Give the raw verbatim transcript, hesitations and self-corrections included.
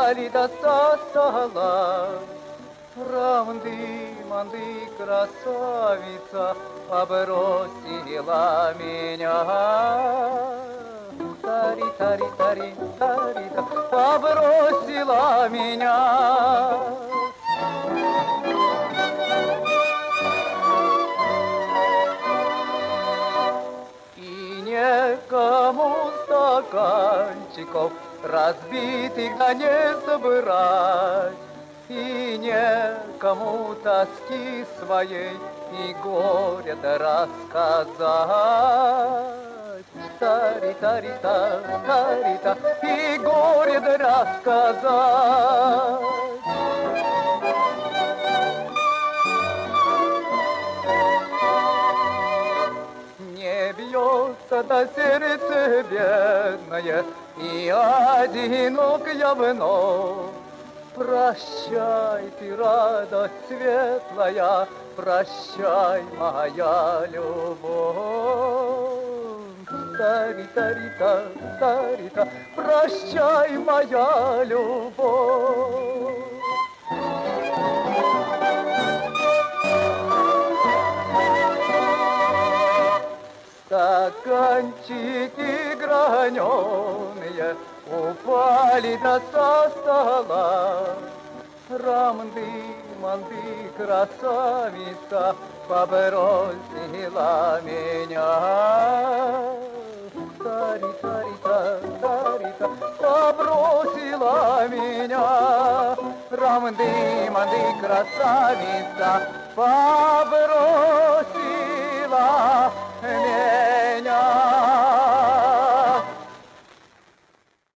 упали до со стола. Равнды-манды красавица побросила меня. Тари-тари-тари-тари-та, побросила меня. И некому стаканчиков разбитых да не собрать, и некому тоски своей и горя-то рассказать. Тари-тари-та, тари-та, и горе-то рассказать. Не бьется до сердца бедное, и одинок я вновь. Прощай ты, радость светлая, прощай, моя любовь. Тари-тари-та, тари-та, прощай, моя любовь. Стаканчики граненые упали до со стола. Рамды-манды красавица побросила меня. Тари-тари-та, тари-та, побросила меня. Рамды-манды красавица побросила меня.